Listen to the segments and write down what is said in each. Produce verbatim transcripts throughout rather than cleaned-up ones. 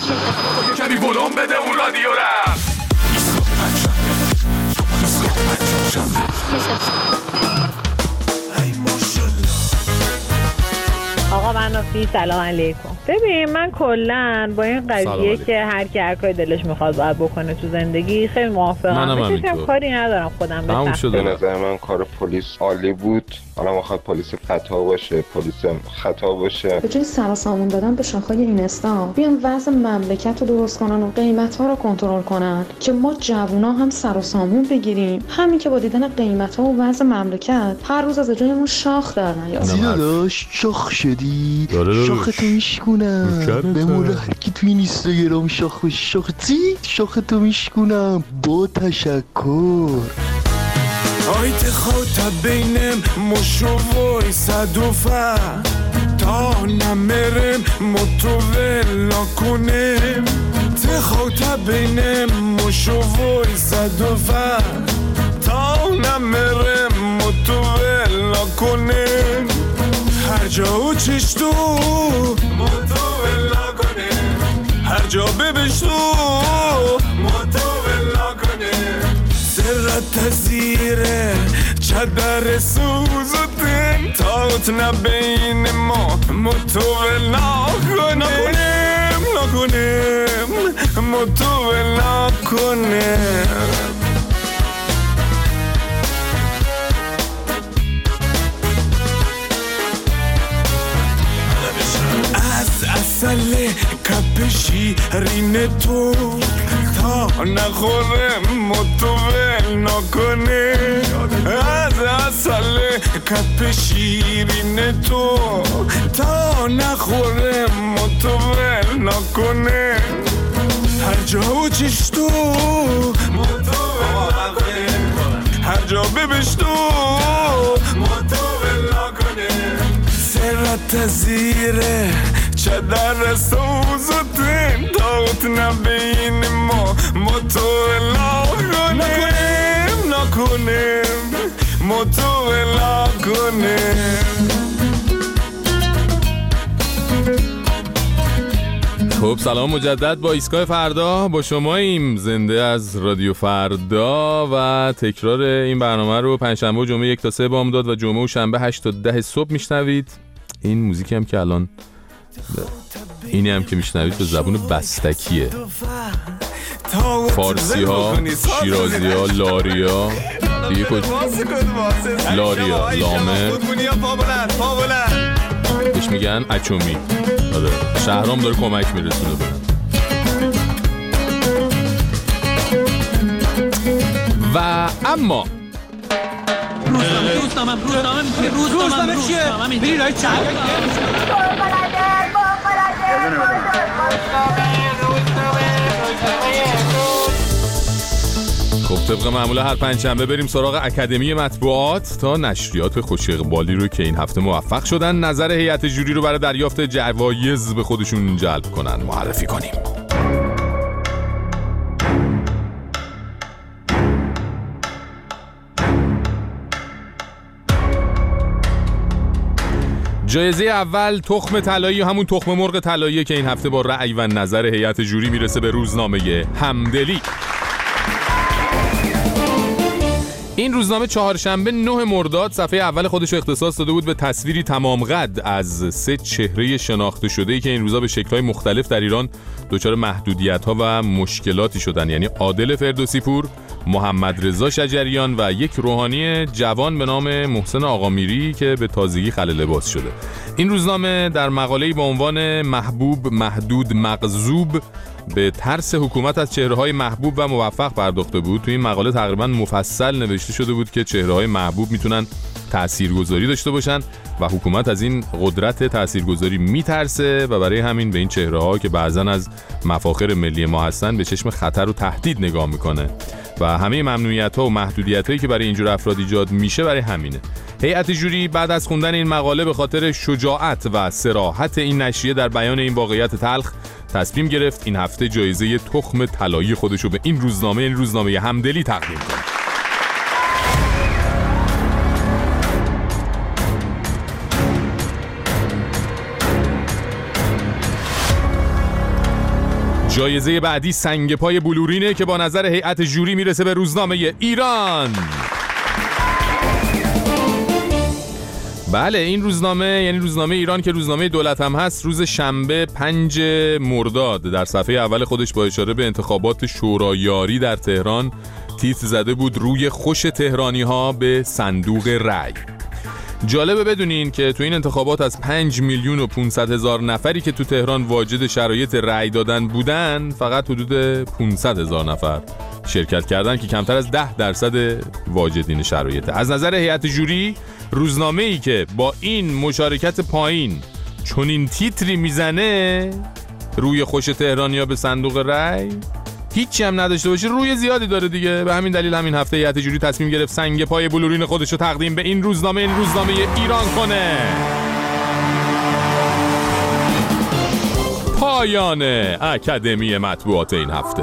کمی ولوم بده اون رادیو رفت. آقا منافی سلام علیکم. ببین من کلن با این قضیه که هر کی هر کاری دلش میخواد باید بکنه تو زندگی خیلی موافقم. من هم کاری ندارم خودم بسخت. به نظر من کار پلیس عالی بود. حالا میخواد پلیس خطا باشه، پلیس خطا باشه. به جای سر و سامون دادن به شاخه‌های اینستا بیان وضع مملکت رو درست کنن و قیمت‌ها رو کنترل کنن که ما جوونا هم سر و سامون بگیریم. همین که با دیدن قیمت‌ها و وضع مملکت هر روز از جایمون شاخ در نیاد. داداش شاخ شدی؟ شاختو میشکنم. بمون هر کی تو این اینستاگرام شاخ شاخ چی؟ شاختو میشکنم با تشکر. آیت خاطب بینم مشوی صدوفه تا نمیرم متولا کنم. تخاطب بینم مشوی صدوفه تا نمیرم متولا کنم. هر جا چش تو متولا کنم. هر جا ببش تو متولا کنم. سرت زیره چدر سوزتن تاوت نبین ما متولا کنم. نکنم متولا کنم. از اصل کپشی رین تو تا نخورم متول نکنه. از اصل کپشی رین تو تا نخورم متول نکنه. هر جا و چش تو متول نکنه. هر جا ببش تو متول نکنه. سرت زیره چدر سوزتن تاوت نبین ما متولا کنم. نکنم متولا کنم. خب سلام مجدد با ایستگاه فردا با شماییم. زنده از رادیو فردا و تکرار این برنامه رو پنجشنبه و جمعه یک تا سه بامداد و جمعه و شنبه هشت تا ده صبح میشنوید. این موزیک هم که الان اینی هم که میشنوید به زبون بستکیه. فارسی ها، شیرازی ها، لاری ها دیگه کج... لاریا، لامه بهش میگن اچومی. شهرام داره کمک میرسونه به و اما روزنامه روزنامه روزنامه روزنامه چیه؟ میری رای چند؟ خب طبق معمول هر پنجشنبه بریم سراغ اکادمی مطبوعات تا نشریات خوش اقبالی رو که این هفته موفق شدن نظر هیئت جوری رو برای دریافت جوایز به خودشون جلب کنن معرفی کنیم. جایزه اول تخم طلایی، همون تخم مرغ طلایی که این هفته با رأی و نظر هیئت جوری میرسه به روزنامه همدلی. این روزنامه چهارشنبه نه مرداد صفحه اول خودش اختصاص داده بود به تصویری تمام قد از سه چهره شناخته شده‌ای که این روزا به شکل‌های مختلف در ایران دچار محدودیت‌ها و مشکلاتی شدن، یعنی عادل فردوسی پور، محمد رضا شجریان و یک روحانی جوان به نام محسن آقامیری که به تازگی خلع لباس شده. این روزنامه در مقاله‌ای با عنوان محبوب محدود مغضوب به ترس حکومت از چهره‌های محبوب و موفق پرداخته بود. تو این مقاله تقریباً مفصل نوشته شده بود که چهره‌های محبوب میتونن تاثیرگذاری داشته باشن و حکومت از این قدرت تاثیرگذاری میترسه و برای همین به این چهره‌ها که بعضاً از مفاخر ملی ما هستن به چشم خطر و تهدید نگاه میکنه و همه ممنوعیت‌ها و محدودیت‌هایی که برای اینجور افراد ایجاد میشه برای همینه. هیئت جوری بعد از خوندن این مقاله به خاطر شجاعت و صراحت این نشریه در بیان این واقعیت تلخ تصمیم گرفت این هفته جایزه تخم طلایی خودشو به این روزنامه این روزنامه همدلی تقدیم کنه. جایزه بعدی سنگ پای بلورینه که با نظر هیئت جوری میرسه به روزنامه ایران. بله این روزنامه یعنی روزنامه ایران که روزنامه دولت هم هست، روز شنبه پنج مرداد در صفحه اول خودش با اشاره به انتخابات شورایاری در تهران تیتر زده بود روی خوش تهرانی ها به صندوق رای. جالبه بدونین که تو این انتخابات از پنج میلیون و پانصد هزار نفری که تو تهران واجد شرایط رای دادن بودن، فقط حدود پانصد هزار نفر شرکت کردن که کمتر از ده درصد واجدین شرایطه. از نظر هیئت جوری روزنامه‌ای که با این مشارکت پایین چون این تیتری میزنه روی خوش تهرانیا به صندوق رای، هیچی هم نداشته باشه روی زیادی داره دیگه. به همین دلیل همین هفته هیئت جوری تصمیم گرفت سنگ پای بلورین خودش رو تقدیم به این روزنامه این روزنامه ایران کنه. پایان اکادمی مطبوعات این هفته.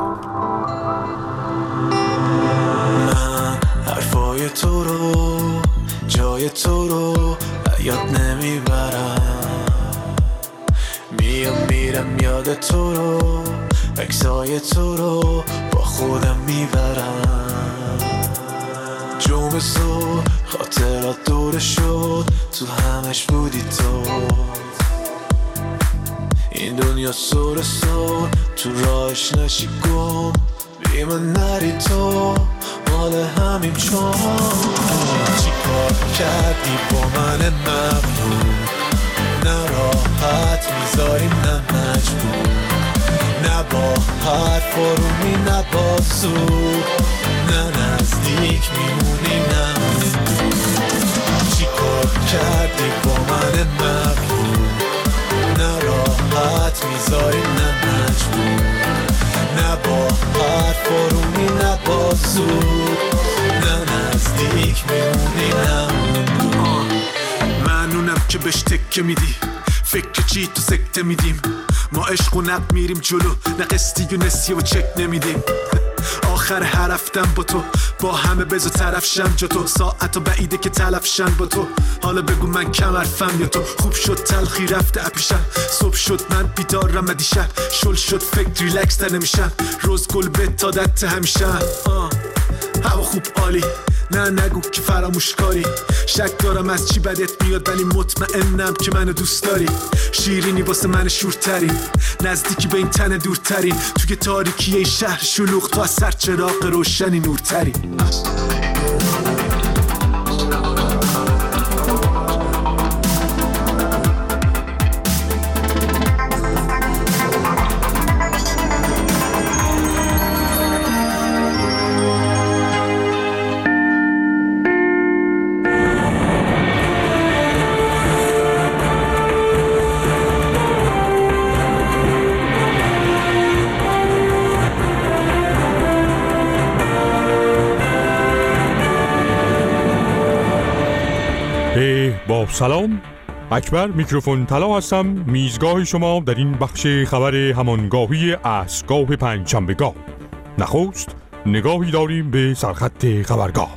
من حرفای تو رو جای تو رو یاد نمیبرم، میام میرم یاد تو رو عکسای تو رو با خودم میبرم. جوم سو خاطرات دور شد تو همش بودی تو، این دنیا سر سر تو راهش نشی گم، بی من نری تو مال همین چون. چی کار کردی با من مغرور، نه راحت میذاری نه مجبور، نه با حرف آرومی نه با زور، نه نزدیک میمونی نه چی کار کردی با من مغرور، نه راحت میذاری نه مجبور، نه با حرف آرومی نه با زور، نه نزدیک میمونی نه من اونم که بهش تکه میدی، فکر چی تو سکته میدیم، ما عشق و نق میریم جلو، نه قسطی و نسیه و چک نمیدیم. آخر هر رفتم با تو با همه بزو طرف شم جا تو، ساعت و بعیده که تلف شن با تو، حالا بگو من کم حرفم یا تو. خوب شد تلخی رفته اپیشم، صبح شد من بیدارم دیشب، شل شد فکر ریلکس تر نمیشم، روز گل به تادت همیشه. هوا خوب عالی نه نگو که فراموش کاری، شک دارم از چی بدت میاد ولی مطمئنم که منو دوست داری. شیرینی واسه من شورترین، نزدیکی به این تن دورترین، توی تاریکی این شهر شلوغ تو از سر چراغ روشنی نورترین. با سلام، اکبر میکروفون طلا هستم، میزگاه شما در این بخش خبر همانگاهی عصرگاه پنجشنبهگاه. نخست نگاهی داریم به سرخط خبرگاه.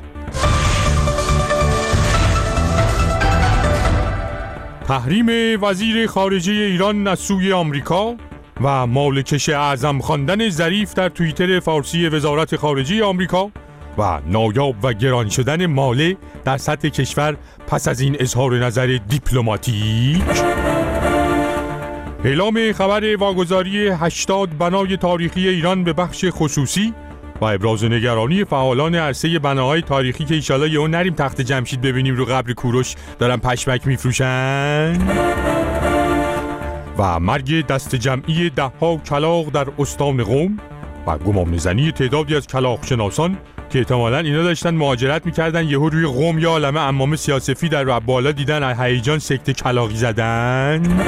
تحریم وزیر خارجه ایران از سوی آمریکا و مالکش اعظم خواندن ظریف در توییتر فارسی وزارت خارجه آمریکا و نایاب و گران شدن ماله در سطح کشور پس از این اظهار نظر دیپلماتیک. اعلام خبر واگذاری هشتاد بنای تاریخی ایران به بخش خصوصی و ابراز نگرانی فعالان عرصه بناهای تاریخی که ایشالا یهو نریم تخت جمشید ببینیم رو قبر کوروش دارن پشمک میفروشن. و مرگ دست جمعی ده ها کلاغ در استان قم و گمانه‌زنی تعدادی از کلاغشناسان که احتمالاً اینا داشتن مهاجرت میکردن یهو روی قم یا عالمه عمامه سیاه‌سفید در بالا دیدن از هیجان سکته کلاغی زدن.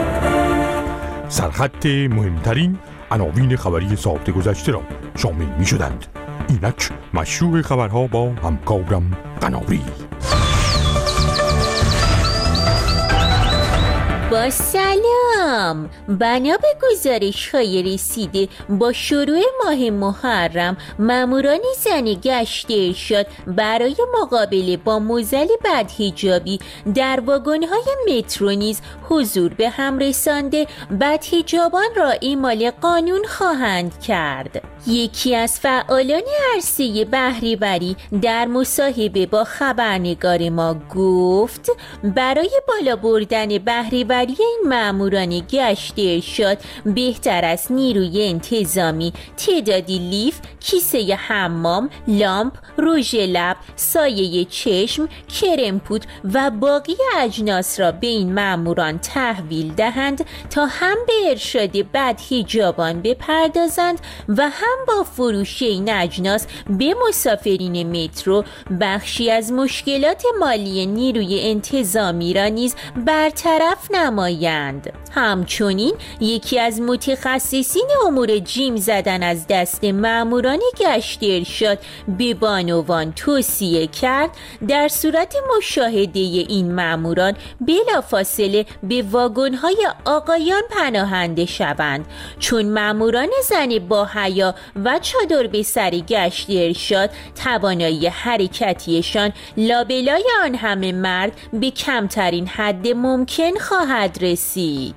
سرخط مهمترین عناوین خبری ساعت گذشته را شامل میشدند. اینک مشروع خبرها با همکارم قناری. با سلام. بنا به گزارش‌های رسیده با شروع ماه محرم ماموران زن گشت ارشاد برای مقابله با معضل بدحجابی در واگن‌های مترو نیز حضور به هم رسانده بدحجابان را اعمال قانون خواهند کرد. یکی از فعالان عرصه بهره‌وری در مصاحبه با خبرنگار ما گفت برای بالا بردن بهره‌وری این ماموران گشت ارشاد بهتر است نیروی انتظامی تعدادی لیف، کیسه حمام، لامپ، رژ لب، سایه چشم، کرم پودر و باقی اجناس را به این ماموران تحویل دهند تا هم به ارشاد بدحجابان بپردازند و هم با فروش این اجناس به مسافرین مترو بخشی از مشکلات مالی نیروی انتظامی را نیز برطرف نمایند. همچنین یکی از متخصصین امور جیم زدن از دست ماموران گشت ارشاد به بانوان توصیه کرد در صورت مشاهده این ماموران بلافاصله به واگن‌های آقایان پناهنده شوند، چون ماموران زن با حیا و چادر به سر گشت ارشاد توانایی حرکتیشان لابلای آن همه مرد به کمترین حد ممکن خواهد رسید.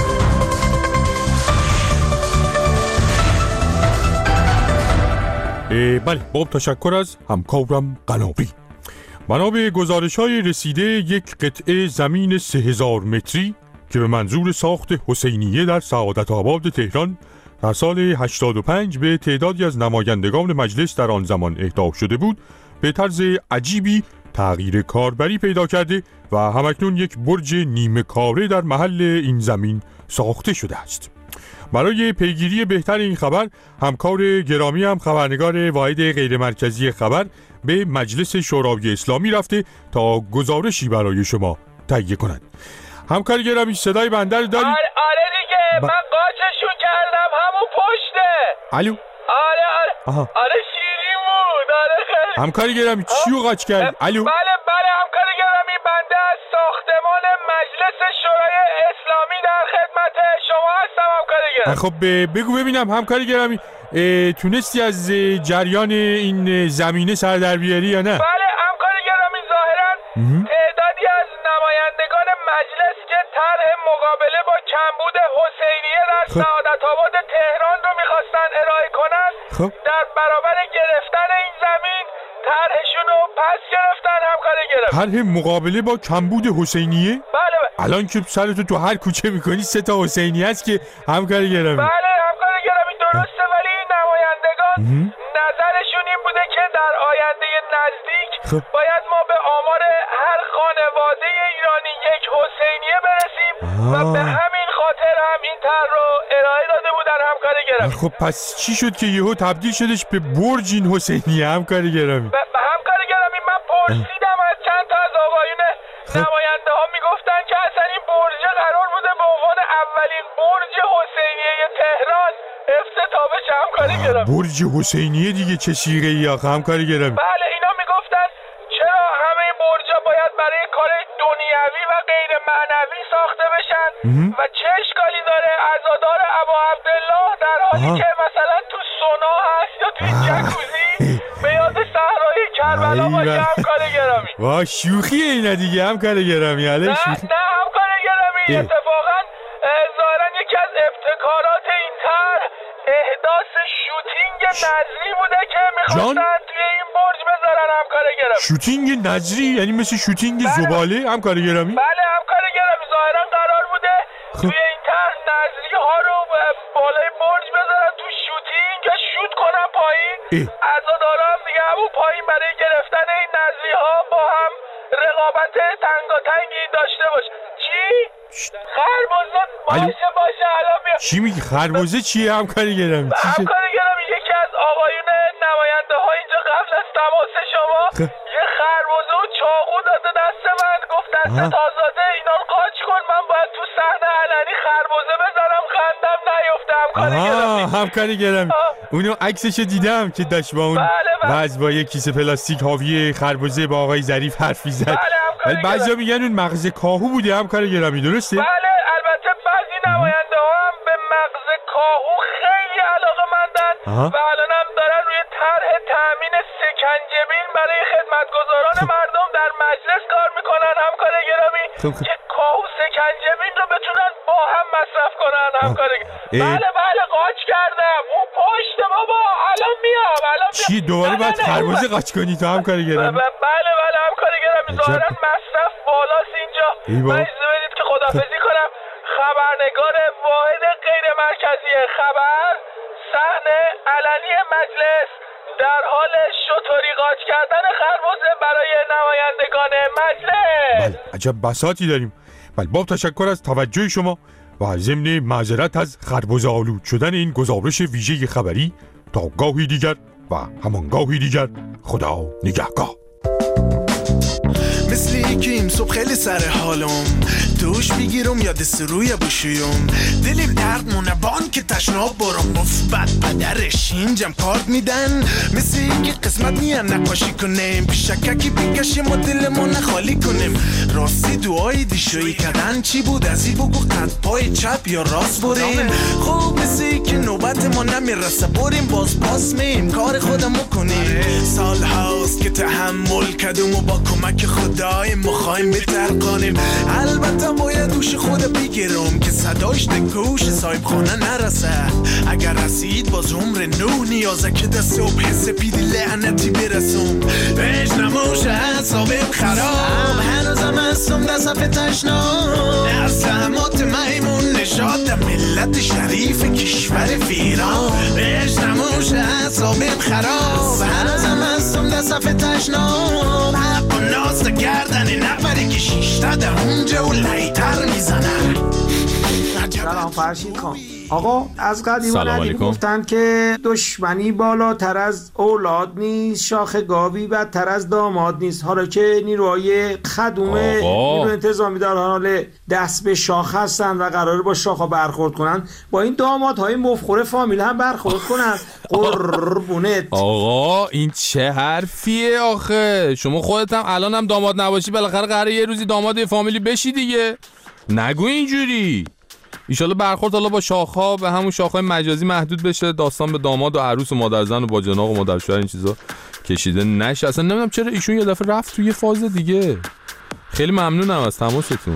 بله، با تشکر از همکارم قنابی. بنا به گزارش‌های رسیده یک قطعه زمین سه هزار متری که به منظور ساخت حسینیه در سعادت آباد تهران در سال هشتاد و پنج به تعدادی از نمایندگان مجلس در آن زمان اهدا شده بود به طرز عجیبی تغییر کاربری پیدا کرده و همکنون یک برج نیمه کاره در محل این زمین ساخته شده است. برای پیگیری بهتر این خبر همکار گرامی هم خبرنگار واحد غیر مرکزی خبر به مجلس شورای اسلامی رفته تا گزارشی برای شما تهیه کند. همکار گرامی صدای بنده رو داری؟ آره, آره دیگه ب... من قاچشون کردم همون پشته. الو؟ آره آره آها. آره شیرین بود. آره خیلی. همکار گرامی چی رو قاچ کردی؟ الو؟ بله بله همکار گرامی بنده از ساختمان مجلس شورای اسلامی در خدمت شما هستم همکار گرامی. خب بگو ببینم همکار گرامی تونستی از جریان این زمینه سر در بیاری یا نه؟ بله همکار گرامی ظاهرا تعدادی از نمایندگان مجلس که طرح مقابله با کمبود حسینیه در خب. سعادت آباد تهران رو میخواستن ارائه کنن خب. در برابر گرفتن این زمین طرحشون رو پس گرفتن همکار گرامی. طرح مقابله با کمبود حسینیه؟ بله بله. الان که سرتو تو هر کوچه میکنی سه تا حسینیه است که همکار گرامی. بله همکار گرامی درسته ولی این نمایندگان نظرشون این بوده که در آینده نزدیک خب. باید ما به آمار هر خانواده ایرانی یک حسینیه برسیم آه. و به همین خاطر هم این طرح رو ارائه داده بودن همکار گرامی. خب پس چی شد که یهو تبدیل شدش به برج این حسینیه همکار گرامی؟ به همکار گرامی من پرسیدم از چند تا از آقایون خب. نماینده ها میگفتن که اصلا این برج قرار بوده به عنوان اولین برج حسینیه تهران افتتاح بشه همکار گرامی. برج حسینیه دیگه چه شیره ای آخه همکار گرامی؟ بله اینا میگفتن چرا همه این برجا باید برای کار دنیوی و غیر معنوی ساخته بشن و چه اشکالی داره عزادار ابا عبدالله در حالی آه. که مثلا تو سونا هست یا تو جکوزی به یاد صحرای کربلا باشه همکار گرامی. وا شوخی اینا دیگه همکار گرامی. نه نه همکار گرامی اتفاقا ظاهرا یکی از ابتکارات این طرح احداث شوتینگ نظری بوده که میخواستن توی این برج بذارن همکار گرامی. شوتینگ نظری یعنی مثل شوتینگ بله. زباله همکار گرامی؟ بله همکار گرامی ظاهرا قرار بوده خب. توی این طرح نظری ها رو بالای برج بذارن تو شوتینگ که شوت کنن پایین. عزادارا هم دیگه همون پایین برای گرفتن این نظری ها با هم رقابت تنگاتنگی داشته باشه. چی؟ خربزه باشه باشه الان میاد. چی میگی خربزه چیه همکار گرامی؟ همکار گرامی یکی از آقایون نماینده ها اینجا قبل از تماس شما خ... یه خربزه و چاقو داده دست من گفت دست تازاده اینا رو قاچ کن من باید تو صحنه علنی خربزه بزنم خندم نیفته همکار گرامی. همکار گرامی اونو عکسشو دیدم که داشت با اون بله بله. وز با یه کیسه پلاستیک حاوی خربزه با آقای ظریف حرف می‌زد. بله ولی بعضیا میگن اون مغز کاهو بوده همکار گرامی درسته؟ بله و الانم دارن روی طرح تامین سکنجبین برای خدمتگزاران مردم در مجلس کار میکنن همکار گرامی که کاهو سکنجبین رو بتونن با هم مصرف کنن همکار. بله بله قاچ کردم اون پشت بابا الان میام الان میام. چی دوباره باید خربزه قاچ کنی تو همکار گرامی؟ بله بله همکار گرامی ظاهرا مصرف بالاست اینجا. من اجازه بدید که خداحافظی کنم. خبرنگار واحد غیر مرکزی خبر صحنه علنی مجلس در حال شطوری قاچ کردن خربزه برای نمایندگان مجلس. بله عجب بساطی داریم. بله با تشکر از توجه شما و ضمن معذرت از خربزه آلود شدن این گزارش ویژه خبری. تا گاهی دیگر و همان گاهی دیگر خدا نگهدار. مثل یکیم صبح خیلی سر حالم دوش بگیرم یاد سروی بشویم دلیم درد مونه بان که تشناب برم بف بد بدرش اینجم کارت میدن مثل یکی قسمت میان نقاشی کنیم پیشککی بکشیم و دلمون خالی کنیم راستی دعای دیشویی کردن چی بود از این بگو قد پای چپ یا راست بریم خوب مثل یکی نوبت ما نمیرسه بریم باز باز میم کار خودمو کنیم سال هاست که تحمل کردم و با کمک خدای مخوایم بترقانیم البته باید دوش خود بگیرم که صداش دکوش صاحب خانه نرسه اگر رسید باز عمر نو نیازه که دست صبح سپیدی لعنتی برسم بهش نموشه حسابم خراب هنوزم هستم در صفحه تشنام در سهمات میمون نشاد ملت شریف کشور ویران بهش نموشه حسابم خراب هنوزم هستم در صفحه تشنام حق و ناز گردن نفری که شیشتا در اونجا و لیتر میزنن. سلام فرشید خان. آقا از قدیمان گفتن که دشمنی بالاتر از اولاد نیست شاخ گاوی بدتر از داماد نیست. حالا که نیروهای خدوم نیروی انتظامی در حال دست به شاخ هستن و قراره با شاخا برخورد کنن با این دامادهای مفخور فامیل هم برخورد کنن. قربونت. آقا این چه حرفیه آخه؟ شما خودت هم الان هم داماد نباشی بالاخره قراره یه روزی داماد فامیلی بشی دیگه. نگو اینجوری. ایشالا برخورد حالا با شاخها به همون شاخهای مجازی محدود بشه، داستان به داماد و عروس و مادرزن و باجناق و مادرشوهر این چیزا کشیده نشه. اصلا نمیدونم چرا ایشون یه دفعه رفت توی فاز دیگه. خیلی ممنونم از تماستون.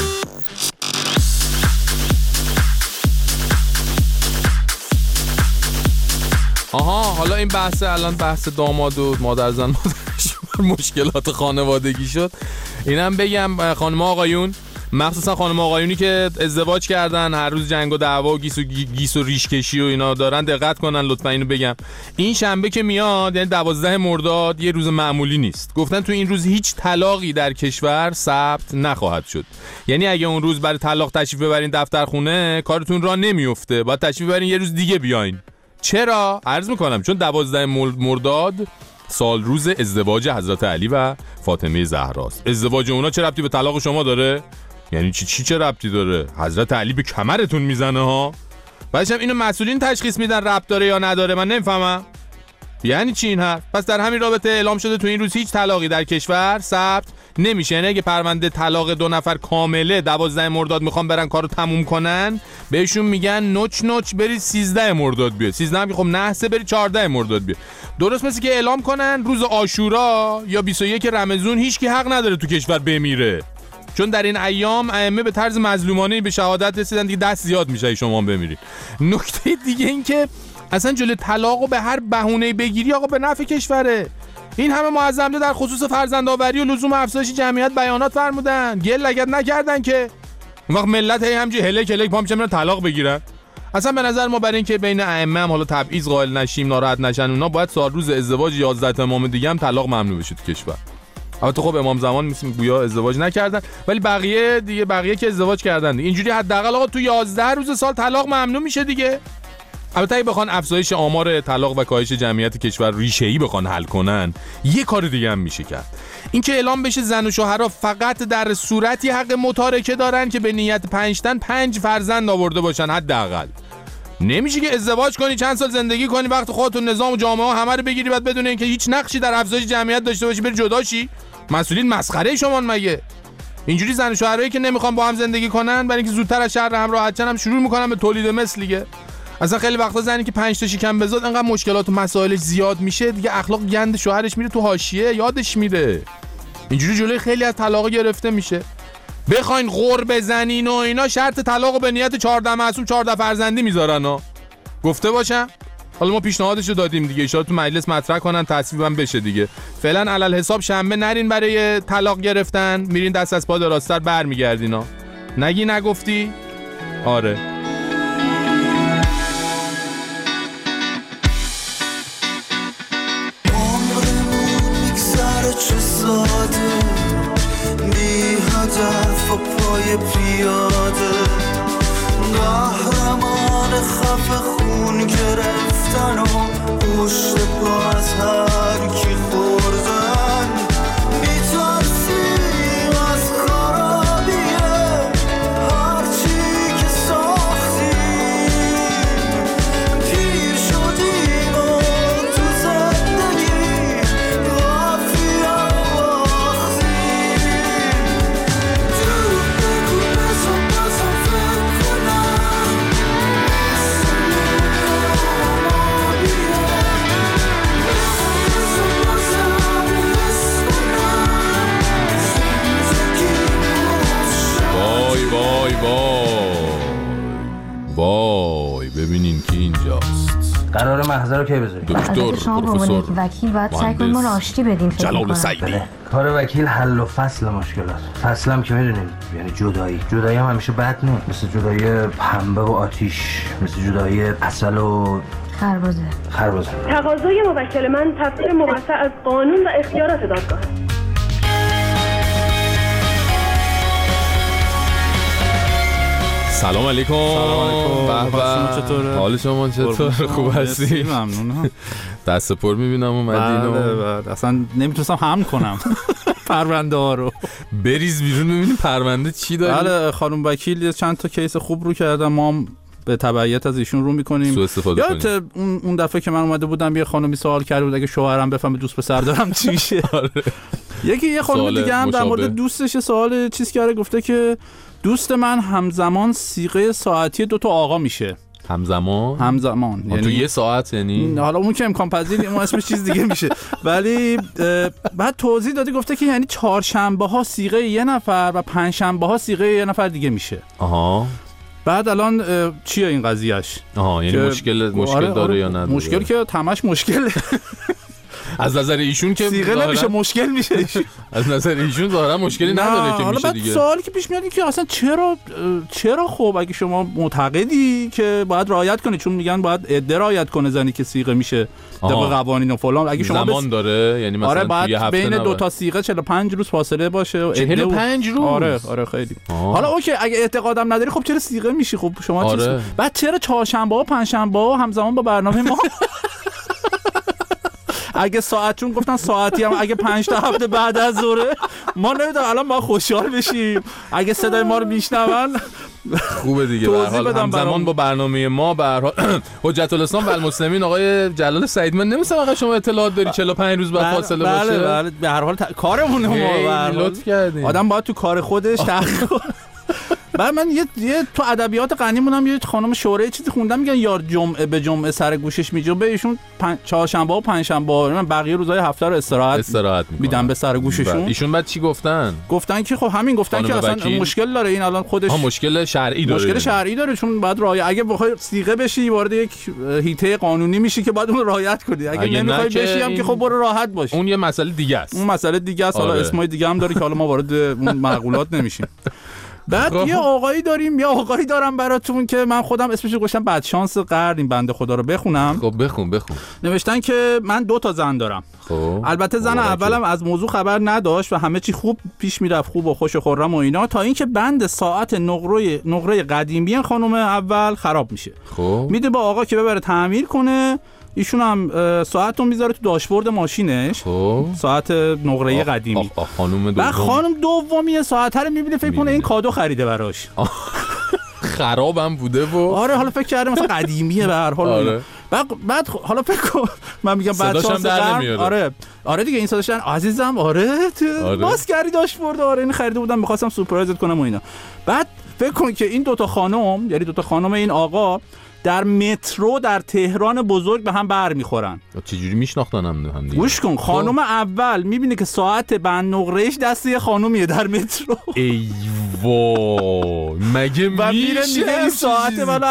آها حالا این بحث الان بحث داماد و مادرزن مادرشوهر مشکلات خانوادگی شد. اینم بگم خانم آقایون، مخصوصا خانم آقایونی که ازدواج کردن هر روز جنگ و دعوا و گیس و گیس و ریش کشی و اینا دارن دقت کنن لطفا. اینو بگم این شنبه که میاد یعنی دوازده مرداد یه روز معمولی نیست. گفتن تو این روز هیچ طلاقی در کشور ثبت نخواهد شد. یعنی اگه اون روز برای طلاق تشریف ببرین دفتر خونه کارتون راه نمیفته، باید تشریف ببرین یه روز دیگه بیاین. چرا؟ عرض میکنم چون دوازده مرداد سال روز ازدواج حضرت علی و فاطمه زهراست. ازدواج اونا چه ربطی به طلاق شما داره؟ یعنی چی چی چه ربطی داره؟ حضرت علی به کمرتون میزنه ها. بعدش هم اینو مسئولین تشخیص میدن ربط داره یا نداره. من نمیفهمم یعنی چی این حرف. پس در همین رابطه اعلام شده تو این روز هیچ طلاقی در کشور ثبت نمیشه. یعنی اگه پرونده طلاق دو نفر کامله دوازده مرداد میخوام برن کارو تموم کنن بهشون میگن نوچ نوچ برید سیزده مرداد بیاد. سیزده هم که خب نحسه برید چهارده مرداد بیاد. درست مثل که اعلام کنن روز عاشورا یا بیست و یک رمضان هیچکی حق نداره تو کشور بمیره، چون در این ایام ائمه به طرز مظلومانه به شهادت رسیدن دیگه دست زیاد میشه شما بمیرید. نکته دیگه این که اصلا جلوی طلاقو به هر بهونه‌ای بگیری آقا به نفع کشوره. این همه معظم در خصوص فرزندآوری و لزوم افزایش جمعیت بیانات فرمودن، گل لگد نکردن که اون وقت ملت هی همجوری هلک هلک پام چمن طلاق بگیرن. اصلا به نظر ما برای اینکه بین ائمه هم حالا تبعیض قائل نشیم ناراحت نشن اونا باید سال روز ازدواج یازده امام دیگه هم طلاق ممنوع بشه تو کشور. البته خب امام زمان میسیم گویا ازدواج نکردن ولی بقیه دیگه بقیه که ازدواج کردن دیگه. اینجوری حداقل آقا تو یازده روز سال طلاق ممنوع میشه دیگه. البته اگه بخوان افزایش آمار طلاق و کاهش جمعیت کشور ریشه‌ای بخوان حل کنن یه کار دیگه هم میشه کرد. این که اعلام بشه زن و شوهرها فقط در صورتی حق متارکه دارن که به نیت پنجتن پنج فرزند آورده باشن حداقل. نمیشه که ازدواج کنی چند سال زندگی کنی وقت خودتون نظام و جامعه همه رو بگیری بعد بدون اینکه هیچ نقشی در افزایش جمعیت داشته باشی بری جدا شی. مسئولین مسخره شما مگه؟ اینجوری زن و شوهرایی که نمیخوان با هم زندگی کنن برای اینکه زودتر از شهر هم راحت شن هم شروع میکنن به تولید مثل دیگه. اصلا خیلی وقتا زنی که پنج تا شکم بزاد انقدر مشکلات و مسائلش زیاد میشه دیگه، اخلاق گند شوهرش میره تو حاشیه، یادش میره. اینجوری جلوی خیلی از طلاق گرفته میشه. بخواین غر بزنین و اینا شرط طلاقو به نیت چهارده معصوم چهارده فرزندی میذارن ها. گفته باشم. حالا ما پیشنهادشو دادیم دیگه، ان شاءالله تو مجلس مطرح کنن تصویبم بشه دیگه. فعلا علل حساب شنبه نرین برای طلاق گرفتن، میرین دست از پا دراستر برمیگردین ها. نگی نگفتی؟ آره. چه ساده بی هدف و پای پیاده، قهرمان خفه خون گرفتن و پشت پا از هر کی خوردن، میترسیم از خرابیه هرچی که ساختیم، پیر شدیم و تو زندگی غافی آخزیم. دروغ بگو بزن بازم فکر کنم، وای وای وای وای ببینین کی اینجاست. قرار محضر رو کی بذاریم؟ دکتر شما به عنوان یک وکیل باید سعی کنید ما رو آشتی بدین. جلال سعیدی. کار وکیل حل و فصل مشکلات. فصل هم که میدونیم یعنی جدایی. جدایی هم همیشه بد نیست، مثل جدایی پنبه و آتیش، مثل جدایی عسل و خربزه. خربزه. تقاضای موکل من تفسیر موسع از قانون و اختیارات دادگاه. سلام علیکم. سلام علیکم. به چطوره؟ حال شما چطور؟ خوب هستی؟ ممنونم. دست پر میبینم اومدین. بله بله. اصلا نمیتونستم هم کنم پرونده ها رو. بریز بیرون ببینیم پرونده چی داری؟ بله خانم وکیل چند تا کیس خوب رو کردم، ما هم به تبعیت از ایشون رو میکنیم. سوء استفاده کنیم. یادت اون اون دفعه که من اومده بودم یه خانمی سوال کرده بود اگه شوهرم بفهمه دوست پسر دارم چی میشه؟ یکی یه خانم دیگه هم در مورد دوستش سوال چیز کرده، گفته که دوست من همزمان صیغه ساعتی دو تا آقا میشه. همزمان؟ همزمان یعنی تو یه ساعت یعنی؟ حالا اون که امکان پذیر اون اسمش چیز دیگه میشه، ولی بعد توضیح دادی گفته که یعنی چهارشنبه ها صیغه یه نفر و پنجشنبه ها صیغه یه نفر دیگه میشه. آها. بعد الان چیه این قضیهش؟ آها یعنی مشکل مشکل آره داره آره یا نداره؟ مشکل که تماش مشکله. از نظر ایشون که صیغه نمیشه مشکل میشه ایشون. از نظر ایشون ظاهرا مشکلی نداره که میشه دیگه. سوالی که پیش میاد که اصلا چرا چرا خب اگه شما معتقدی که باید رعایت کنی، چون میگن باید عده رعایت کنه زنی که صیغه میشه طبق قوانین و فلان، اگه شما زمان بس... داره یعنی مثلا آره باید هفته بین نباید. دو تا صیغه چهل و پنج روز فاصله باشه و چهل و پنج روز. آره آره خیلی. آه. حالا اوکی اگه اعتقادم نداری خب چرا صیغه میشی؟ خب شما آره. چیز بعد چرا چهارشنبه و پنجشنبه و همزمان با برنامه ما اگه ساعت چون گفتن ساعتی هم اگه پنج تا هفته بعد از ظهره ما نمیدونم الان ما خوشحال بشیم اگه صدای ما رو میشنون. خوبه دیگه به هر حال همزمان با برنامه ما به هر حال حجت الاسلام و المسلمین آقای جلال سعید، من نمی‌دونم آقا شما اطلاعات داری چهل و پنج روز بعد فاصله باشه؟ بله بله به هر حال کارمونه ما، به هر حال لطف کردین. آدم باید تو کار خودش تحقیق کنه. بعد من یه, یه تو ادبیات غنیمونم یه خانم شورای چیزی خوندم میگن یار جمعه به جمعه سر گوشش میجوبه، ایشون پن... چهارشنبه و پنجشنبه من بقیه روزهای هفته رو استراحت استراحت میدم به سر گوششون. ایشون بعد چی گفتن؟ گفتن که خب همین گفتن که اصلا وکیل. مشکل داره این الان خودش مشکل شرعی داره، مشکل شرعی داره چون بعد رعایت اگه بخوای صیغه بشی وارد یک هیته قانونی میشی که بعد اون رعایت کنی، اگه, اگه نمیخوای بشی هم که خب برو راحت باش. اون یه مسئله دیگه است. اون مسئله دیگه است. حالا اسمای دیگه هم داره که حالا ما وارد اون معقولات نمیشیم. بعد یه آقایی داریم یا آقایی دارم براتون که من خودم اسمش رو گذاشتم بعد شانس قرن، این بنده خدا رو بخونم. خب بخون بخون. نوشتن که من دو تا زن دارم. خب البته زن اولم از موضوع خبر نداشت و همه چی خوب پیش میرفت، خوب و خوش و خرم و اینا، تا اینکه بند ساعت نقره نقره قدیمی خانم اول خراب میشه. خب میده با آقا که ببره تعمیر کنه، ایشون هم ساعت رو میذاره تو داشبورد ماشینش. خب ساعت نقره قدیمی. آخ آخ خانم دوم. بعد خانم دومی ساعت رو میبینه فکر کنه این کادو خریده براش. خرابم بوده و آره حالا فکر کرده مثلا قدیمیه به هر حال. آره. بعد بعد حالا فکر کن من میگم بعد شانس قرن. آره آره دیگه این صداش عزیزم آره باز کردی داشبورد آره این خریده بودم می‌خواستم سورپرایزت کنم و اینا. بعد فکر کن که این دوتا خانم یعنی دوتا خانم این آقا در مترو در تهران بزرگ به هم بر میخورن. چجوری میشناختن هم دیگه؟ گوش کن، خانم اول میبینه که ساعت بند نقرهش دست یه خانومیه در مترو. ای وای مگه میشه؟ و میره میگه این ساعت